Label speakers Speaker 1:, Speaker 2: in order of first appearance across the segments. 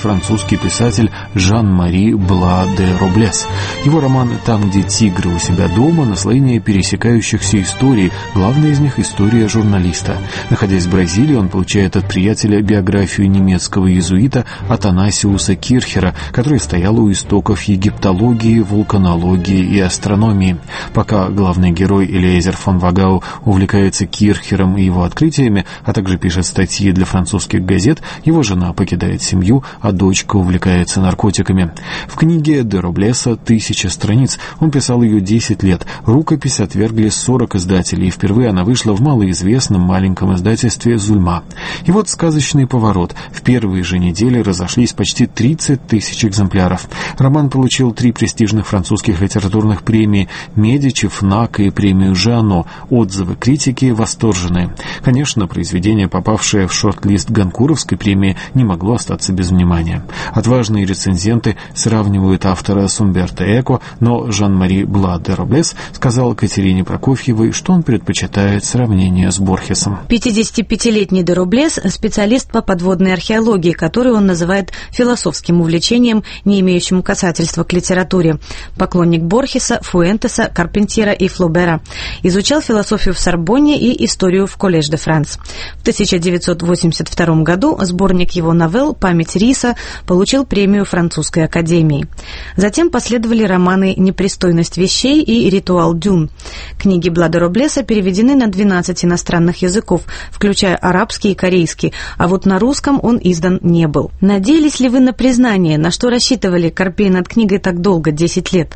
Speaker 1: французский писатель Жан-Мари Бла де Роблес. Его роман «Там, где тигры у себя дома» — наслоение пересекающихся историй, главная из них — история журналиста. Находясь в Бразилии, он получает от приятеля биографию немецкого иезуита Атанасиуса Кирхера, который стоял у истоков египтологии, вулканологии и астрономии. Пока главный герой Элиэзер фон Вагау увлекается Кирхером и его открытиями, а также пишет статьи для французских газет, его жена покидает семью, а дочка увлекается наркотиками. В книге де Роблеса 1000 страниц. Он писал ее 10 лет. Рукопись отвергли 40 издателей, и впервые она вышла в малоизвестном маленьком издательстве «Зульма». И вот сказочный поворот. В первые же недели разошлись почти 30 тысяч экземпляров. Роман получил 3 престижных французских литературных премии «Медичи», «ФНАК» и премию «Жиано». Отзывы критики восторженные. Конечно, произведение, попавшее в шорт-лист Гонкуровской премии, не могло остаться без внимания. Отважные рецензенты сравнивают автора с Умберто Эко, но Жан-Мари Бла де Роблес сказал Катерине Прокофьевой, что он предпочитает сравнение с Борхесом.
Speaker 2: 55-летний де Роблес – специалист по подводной археологии, которую он называет философским увлечением, не имеющим касательства к литературе. Поклонник Борхеса, Фуэнтеса, Карпентьера и Флобера. Изучал философию в Сорбонне и историю в Коллеж де Франс. В 1982 году сборник его новелл «Память Риса» получил премию Французской академии. Затем последовали романы «Непристойность вещей» и «Ритуал дюн». Книги Бла де Роблеса переведены на 12 иностранных языков, включая арабский и корейский, а вот на русском он издан не был. Надеялись ли вы на признание? На что рассчитывали, корпея над книгой так долго, 10 лет?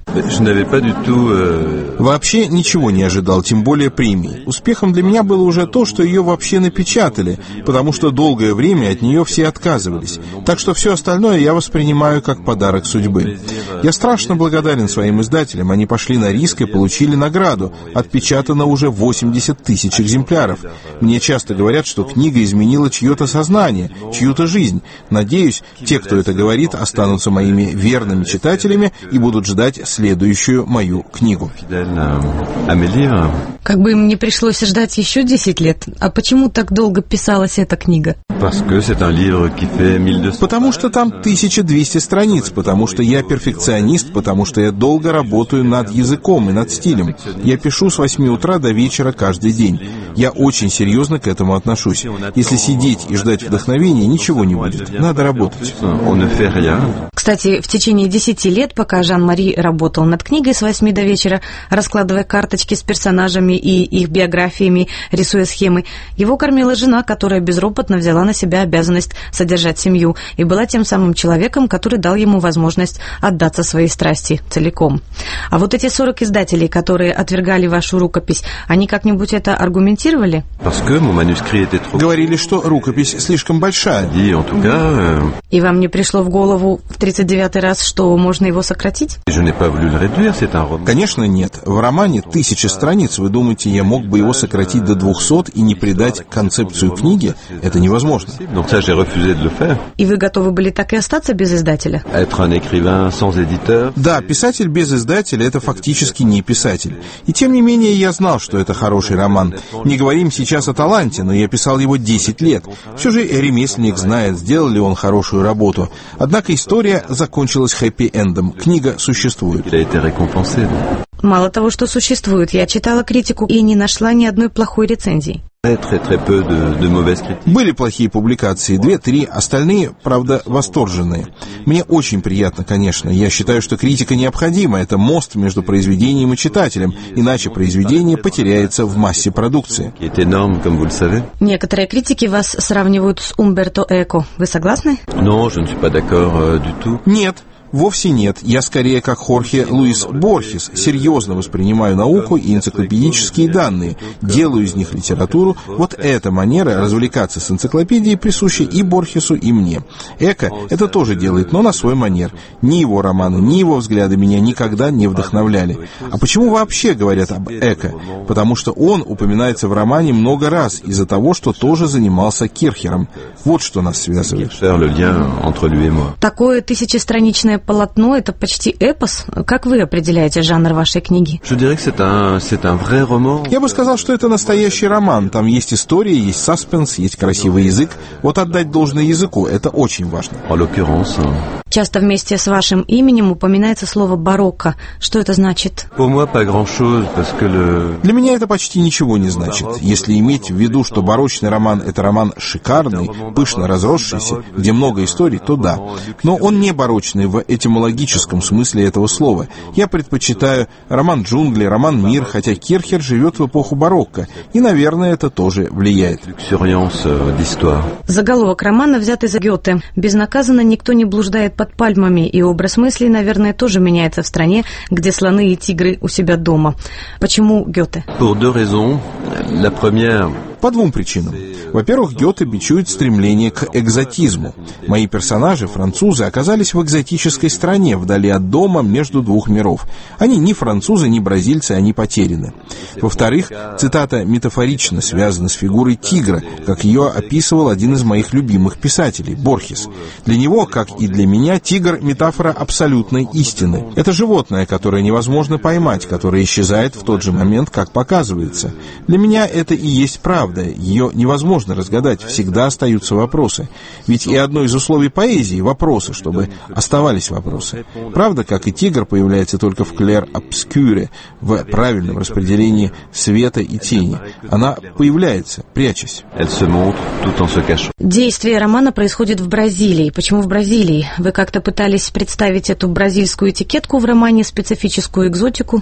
Speaker 3: Вообще ничего не ожидал, тем более премии. Успехом для меня было уже то, что ее вообще напечатали, потому что долгое время от нее все отказывались. Так что все остальное я воспринимаю как подарок судьбы. Я страшно благодарен своим издателям. Они пошли на риск и получили награду. Отпечатано уже 80 тысяч экземпляров. Мне часто говорят, что книга изменила чье-то сознание, чью-то жизнь. Надеюсь, те, кто это говорит, останутся моими верными читателями и будут ждать следующую мою книгу.
Speaker 2: Как бы им не пришлось ждать еще 10 лет. А почему так долго писалась эта книга?
Speaker 3: Потому что там 1200 страниц, потому что я перфекционист, потому что я долго работаю над языком и над стилем. Я пишу с 8 утра до вечера каждый день. Я очень серьезно к этому отношусь. Если сидеть и ждать вдохновения, ничего не будет. Надо работать.
Speaker 2: Кстати, в течение 10 лет, пока Жан-Мари работал над книгой с 8 до вечера, раскладывая карточки с персонажами и их биографиями, рисуя схемы, его кормила жена, которая безропотно взяла на себя обязанность содержать семью и была тем самым человеком, который дал ему возможность отдаться своей страсти целиком. А вот эти 40 издателей, которые отвергали вашу рукопись, они как-нибудь это аргументировали?
Speaker 3: Говорили, что рукопись слишком большая.
Speaker 2: И вам не пришло в голову в 39-й раз, что можно его сократить?
Speaker 3: Конечно, нет. В романе 1000 страниц. Вы думаете, я мог бы его сократить до 200 и не придать концепцию книги? Это невозможно.
Speaker 2: И вы готовы были так и остаться без издателя?
Speaker 3: Да, писатель без издателя — это фактически не писатель. И тем не менее я знал, что это хороший роман. Не говорим сейчас о таланте, но я писал его 10 лет. Все же ремесленник знает, сделал ли он хорошую работу. Однако история закончилась хэппи-эндом. Книга существует.
Speaker 2: Мало того, что существует, я читала критику и не нашла ни одной плохой рецензии.
Speaker 3: Были плохие публикации, 2-3, остальные, правда, восторженные. Мне очень приятно, конечно. Я считаю, что критика необходима. Это мост между произведением и читателем, иначе произведение потеряется в массе продукции.
Speaker 2: Некоторые критики вас сравнивают с Умберто Эко. Вы согласны?
Speaker 3: Нет. Вовсе нет. Я скорее как Хорхе Луис Борхес, серьезно воспринимаю науку и энциклопедические данные, делаю из них литературу. Вот эта манера развлекаться с энциклопедией присуща и Борхесу, и мне. Эко это тоже делает, но на свой манер. Ни его романы, ни его взгляды меня никогда не вдохновляли. А почему вообще говорят об Эко? Потому что он упоминается в романе много раз из-за того, что тоже занимался Кирхером. Вот что нас связывает.
Speaker 2: Такое 1000-страничное художественное полотно, это почти эпос. Как вы определяете жанр вашей книги?
Speaker 3: Я бы сказал, что это настоящий роман. Там есть история, есть саспенс, есть красивый язык. Вот отдать должное языку, это очень важно.
Speaker 2: Часто вместе с вашим именем упоминается слово «барокко». Что это значит?
Speaker 3: Для меня это почти ничего не значит. Если иметь в виду, что барочный роман — это роман шикарный, пышно разросшийся, где много историй, то да. Но он не барочный в этимологическом смысле этого слова. Я предпочитаю роман «Джунгли», роман «Мир», хотя Кирхер живет в эпоху барокко, и, наверное, это тоже влияет.
Speaker 2: Заголовок романа взят из Гёте. «Безнаказанно никто не блуждает под пальмами», и образ мыслей, наверное, тоже меняется в стране, где слоны и тигры у себя дома. Почему Гёте?
Speaker 3: По двум причинам. Во-первых, Гёте бичует стремление к экзотизму. Мои персонажи, французы, оказались в экзотической стране, вдали от дома, между двух миров. Они ни французы, ни бразильцы, они потеряны. Во-вторых, цитата метафорично связана с фигурой тигра, как ее описывал один из моих любимых писателей, Борхес. Для него, как и для меня, тигр — метафора абсолютной истины. Это животное, которое невозможно поймать, которое исчезает в тот же момент, как показывается. Для меня это и есть правда. Ее невозможно разгадать, всегда остаются вопросы. Ведь и одно из условий поэзии — вопросы, чтобы оставались вопросы. Правда, как и тигр, появляется только в клер-обскюре, в правильном распределении света и тени. Она появляется, прячась.
Speaker 2: Действие романа происходит в Бразилии. Почему в Бразилии? Вы как-то пытались представить эту бразильскую этикетку в романе, специфическую экзотику?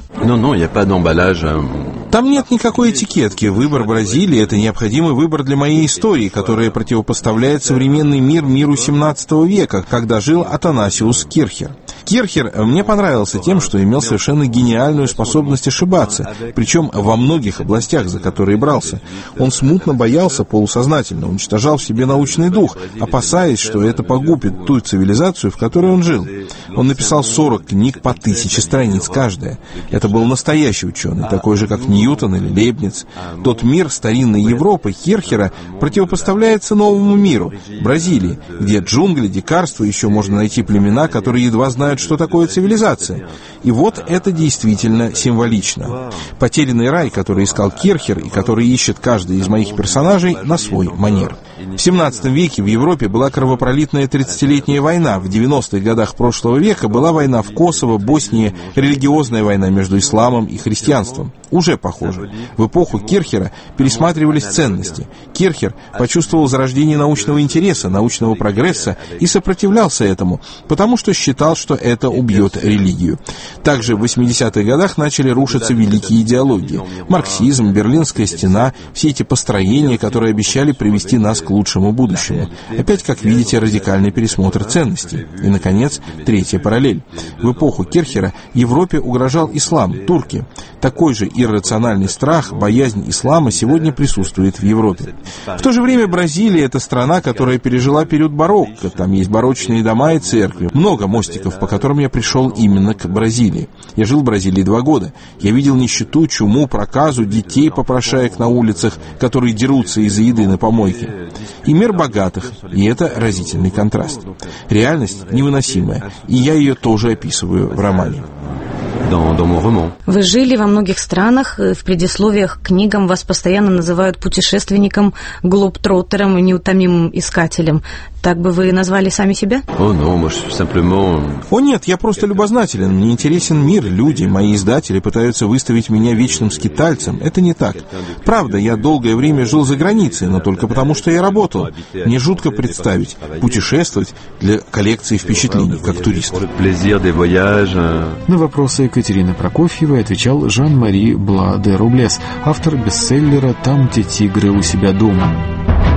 Speaker 3: Там нет никакой этикетки. Выбор Бразилии — это необходимый выбор для моей истории, которая противопоставляет современный мир миру XVII века, когда жил Атанасиус Кирхер. Кирхер мне понравился тем, что имел совершенно гениальную способность ошибаться, причем во многих областях, за которые брался. Он смутно боялся полусознательно, уничтожал в себе научный дух, опасаясь, что это погубит ту цивилизацию, в которой он жил. Он написал 40 книг по 1000 страниц каждая. Это был настоящий ученый, такой же, как Ньютон или Лейбниц. Тот мир старинной Европы Кирхера противопоставляется новому миру, Бразилии, где джунгли, дикарство, еще можно найти племена, которые едва знают, что такое цивилизация. И вот это действительно символично. Потерянный рай, который искал Кирхер и который ищет каждый из моих персонажей на свой манер. В 17 веке в Европе была кровопролитная 30-летняя война. В 90-х годах прошлого века была война в Косово, Боснии, религиозная война между исламом и христианством. Уже похоже. В эпоху Кирхера пересматривались ценности. Кирхер почувствовал зарождение научного интереса, научного прогресса и сопротивлялся этому, потому что считал, что это убьет религию. Также в 80-х годах начали рушиться великие идеологии. Марксизм, Берлинская стена, все эти построения, которые обещали привести нас к лучшему будущему. Опять, как видите, радикальный пересмотр ценностей. И, наконец, третья параллель. В эпоху Кирхера Европе угрожал ислам, турки. Такой же иррациональный страх, боязнь ислама сегодня присутствует в Европе. В то же время Бразилия — это страна, которая пережила период барокко. Там есть барочные дома и церкви. Много мостиков, по которым я пришел именно к Бразилии. Я жил в Бразилии 2 года. Я видел нищету, чуму, проказу, детей, попрошаек на улицах, которые дерутся из-за еды на помойке. И мир богатых, и это разительный контраст. Реальность невыносимая, и я ее тоже описываю в романе.
Speaker 2: Вы жили во многих странах, в предисловиях к книгам вас постоянно называют путешественником, глобтроттером и неутомимым искателем. Так бы вы назвали сами себя?
Speaker 3: О нет, я просто любознателен. Мне интересен мир, люди. Мои издатели пытаются выставить меня вечным скитальцем. Это не так. Правда, я долгое время жил за границей, но только потому, что я работал. Мне жутко представить путешествовать для коллекции впечатлений, как турист.
Speaker 1: На вопросы Екатерины Прокофьевой отвечал Жан-Мари Бла де Рублес, автор бестселлера «Там, где тигры у себя дома».